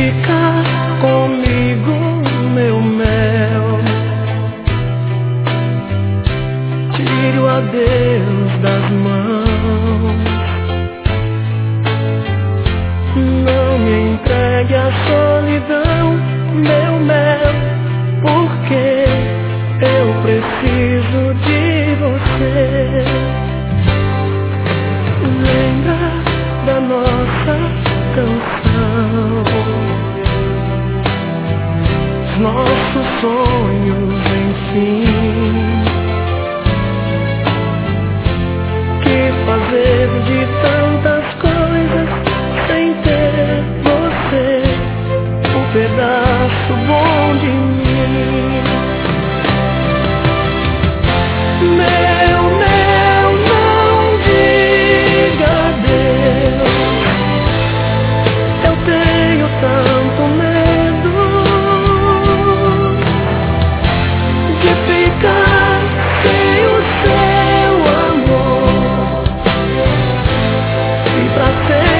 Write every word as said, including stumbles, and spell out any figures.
ficar comigo, meu mel. Tire o adeus das mãos. Não me entregue à solidão, meu mel, porque eu preciso de você. Lembra da nossa canção, os nossos sonhos, enfim. Que fazer de tantas coisas sem ter você, um pedaço bom de mim. Meu, meu, não diga adeus. Eu tenho tanto medo de ficar sem o seu amor e pra sempre